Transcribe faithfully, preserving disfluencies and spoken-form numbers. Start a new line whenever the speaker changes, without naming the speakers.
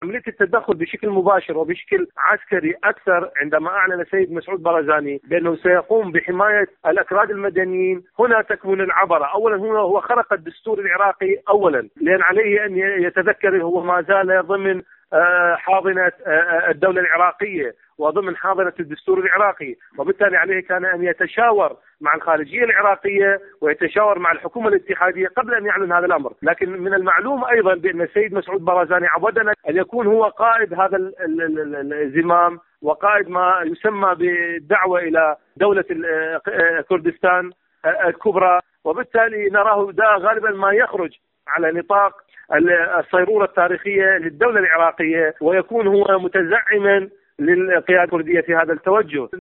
عملية التدخل بشكل مباشر وبشكل عسكري أكثر عندما أعلن السيد مسعود بارزاني بأنه سيقوم بحماية الأكراد المدنيين. هنا تكمن العبرة. أولا هو هو خرق الدستور العراقي أولا، لأن عليه أن يتذكر هو ما زال ضمن حاضنة الدولة العراقية وضمن حاضنة الدستور العراقي، وبالتالي عليه كان أن يتشاور مع الخارجية العراقية ويتشاور مع الحكومة الاتحادية قبل أن يعلن هذا الأمر. لكن من المعلوم أيضا بأن السيد مسعود بارزاني عودنا أن يكون هو قائد هذا الزمام وقائد ما يسمى بالدعوة إلى دولة كردستان الكبرى، وبالتالي نراه ده غالبا ما يخرج على نطاق الصيرورة التاريخية للدولة العراقية، ويكون هو متزعما للقيادة الكردية في هذا التوجه.